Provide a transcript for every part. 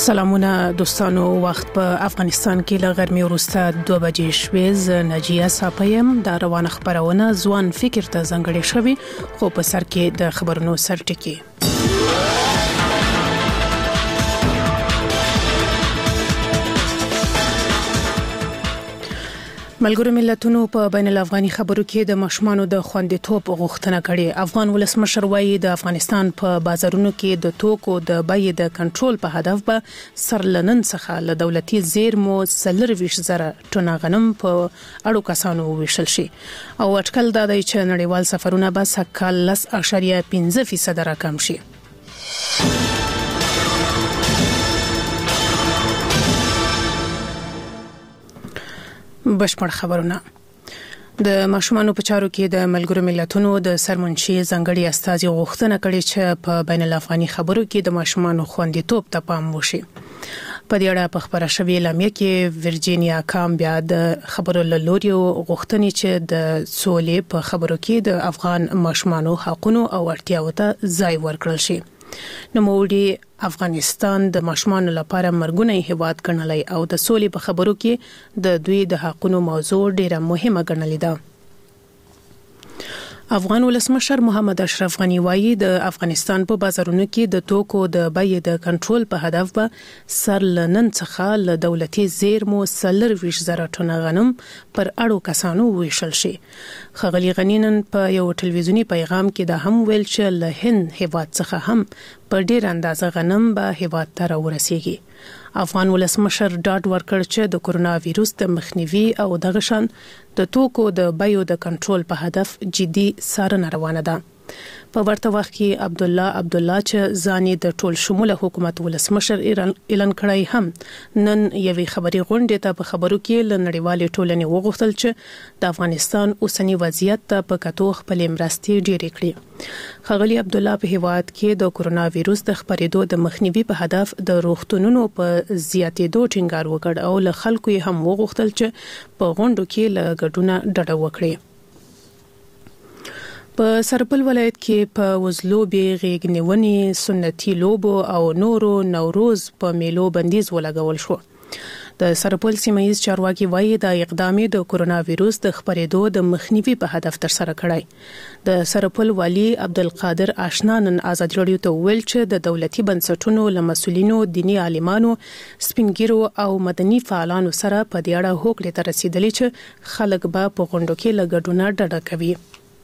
سلامونه دوستانو، وخت په افغانستان کې له غرمې وروسته 2 بجې شوې. ز نجیه صاپیم د روان خبرونه ځوان فکر ته ځانګړې شوی، خو په سر کې د خبرونو سرټکی. ملګرو ملتونو په بین الافغاني خبرو کې د ماشومانو د خوندیتوب غوښتنه کړې. افغان ولسمشر وایي د افغانستان په بازارونو کې د توکو د بیې د کنټرول په هدف به سرلنن څخه له دولتي زیرمو 24,000 ټنه غنم په اړو کسانو ویشل شي او اټکل دا دی چې نړیوال سفرونه به سکهال 10.5% راکم شي. بشپړ خبرونه. د ماشومانو په چارو کې د ملګرو ملتونو د سرمنشي ځانګړي استازي غوښتنه کړې چې په بین الافغاني خبرو کې د ماشومانو خوندیتوب ته پام وشي. په دې اړه په خبره شوې اعلامیه کې ورجینیا کام بیا د خبرو لوري غوښتنې چې د سولې په خبرو کې د افغان ماشومانو حقوقو او اړتیاوو ته ځای ورکړل شي. نوموړي افغانستان د ماشومانو لپاره مرګونی هیواد ګڼلی او د سولې په خبرو کې د دوی د حقوقو موضوع ډیره مهمه ګڼلې ده. افغان ولسمشر محمد اشرف غنی وایي د افغانستان په بازارونو کې د توکو د بیې د کنټرول په هدف به سرلنن څخه له دولتي زیرمو 24,000 ټنه غنم پر اړو کسانو ویشل شي. ښاغلي غنی نن په یو ټلویزیونی پیغام کې دا هم ویل چې له هند هیواد څخه هم په ډیر اندازه غنم به هیواد ته راورسیږي. افغان ولسمشر ډاډ ورکړ چې د کورونا وایروس د مخنیوي او دغه شان د توکو د بیو د کنټرول په هدف جدي څارنه روانه ده. په ورته وخت کې عبدالله چې ځاني د ټول شموله حکومت ولسمشر اعلان کړی هم نن یوې خبري غونډې ته په خبرو کې له نړیوالې ټولنې وغوښتل چې د افغانستان اوسنی وضعیت ته په کتو خپل مرستې ډېرې کړي. ښاغلي عبدالله په هیواد کې د کورونا وایروس د خپرېدو د مخنیوي په هدف د روغتونونو په زیاتېدو ټینګار وکړ او له خلکو یې هم وغوښتل چې په غونډو کې له ګډونه ډډه وکړي. په سرپل ولایت کې په وزلوبې غېږنیونې سنتي لوبو او نورو نوروز په میلو بندیز ولګول شو. د سرپل سیمایي چارواکي وایي دا اقدام د کورونا وایروس د خپرېدو د مخنیوي په هدف تر سره کړی. د سرپل والی عبدالقادر آشنا نن آزاد رادیو ته ویل چې د دولتي بنسټونو له مسولینو، دینی عالمانو، سپینګیرو او مدني فعالانو سره په دې اړه هوکړې ته رسیدلې چې خلک به په غونډو کې له ګډونه ډډه کوي.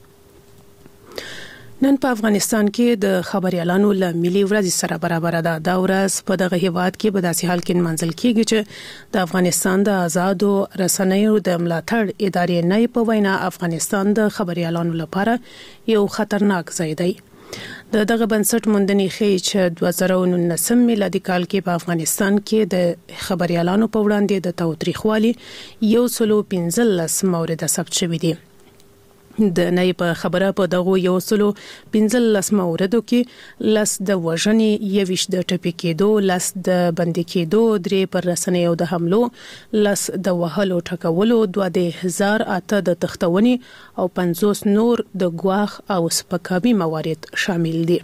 نن په افغانستان کې د خبريالانو له ملي ورځ سره برابر ده. دا ورځ په دغه هیواد کې په داسې حال کې منځل کیږي چې د افغانستان د آزادو رسنیو د ملاتړ ادارې نه په وینا افغانستان د خبريالانو لپاره یو خطرناک ځای دی. دغه بنسټ موندنې ښیي چې 2019 میلادي کال کې په افغانستان کې د خبريالانو په وړاندې د تاوتریخوالي 115 مورد ثبت شوي دي. د نه په خبره په دغه 115 موردو کې لس د وژنې، 21 د ټپي کېدو، لس د بندي کېدو، 3 پر رسنیو د حملو، لس د وهلو ټکولو، 2008 د تختونې او 50 نور د ګواښ او سپکاوي موارد شامل دي.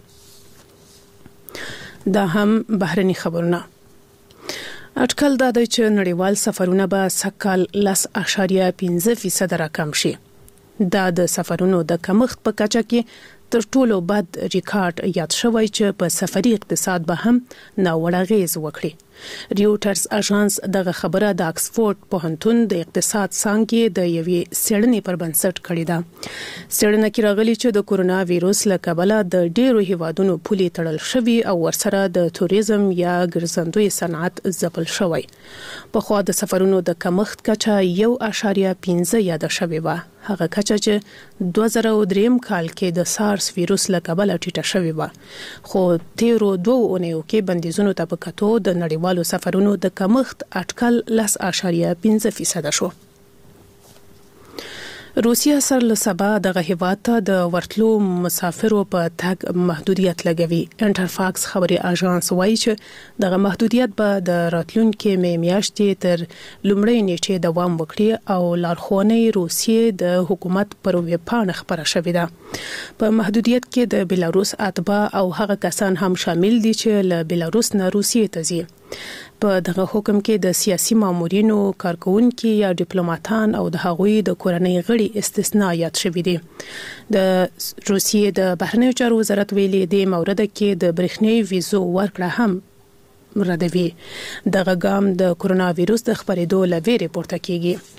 دا هم بهرني خبرونه. اټکل دا دی چې نړیوال سفرونه به سکهال 10.5% راکم شي. دا د سفرونو د کمښت په کچه کې تر ټولو بد ریکارډ یاد شوی چې په سفري اقتصاد به هم ناوړه اغیز وکړي. ریوټرز اژانس دغه خبره د اکسفورد پوهنتون د اقتصاد څانګې د یوې څېړنې پر بنسټ کړې ده. څېړنه کې راغلي چې د کورونا وایروس له کبله د ډېرو هیوادونو پولې تړل شوي او ورسره د توریزم یا ګرځندوی صنعت ځپل شوی. په خوا د سفرونو د کمښت کچه 1.5 یاد شوی و. هغه کچه چې 2003 کال کې د سارس وایروس له کبله ټیټه شوی و. خو تیرو 2 اونیو کې بندیزونو ته په کتو د نړیوالو سفرونو د کمښت اټکل 10.5% شو. روسیا سره له سبا د هیواد ته د ورتلو مسافرو په تګ محدودیت لګوي. انټرفاکس خبري اژانس وایي چې د محدودیت به د راتلونکو میاشتې تر لومړۍ نیټې دوام وکړي او لارښوونې روسیې د حکومت پر ویبپاڼه خبره شوې ده. په محدودیت کې د بلاروس اتباع او هغه کسان هم شامل دي چې له بلاروس نه روسیې ته ځي. په دغه حکم کې د سیاسي مامورینو، کارکونکو یا ډیپلوماټان او د هغوی د کورنۍ غړي استثناء یاد شوي دي. د روسیې د بهرنیو چارو وزارت ویلي د مورد کې د برېښنايي ویزو ورکړه هم ردوي. دغه ګام د کرونا وایرس د خپرېدو لویرې پورته کیږي.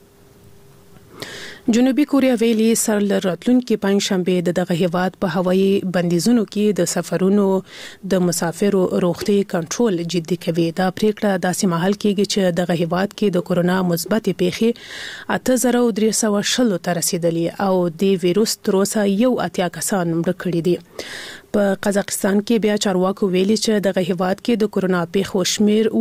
جنوبي کوریا ویلي سر له راتلونکي پنځشنبه دغه هیواد په هوایي بندیزونو کې د سفرونو د مسافرو روغتي کنټرول جدي کوي. دا پریکړه داسې مهال کېږي چې دغه هیواد کې د کرونا مثبت پیښې 8320 ته رسیدلې او د وایرس تر اوسه 81 کسان مړه کړي دي. په قزاقستان کې بیا چارواکو ویلي چې دغه هیواد کې د کرونا پیښو شمیر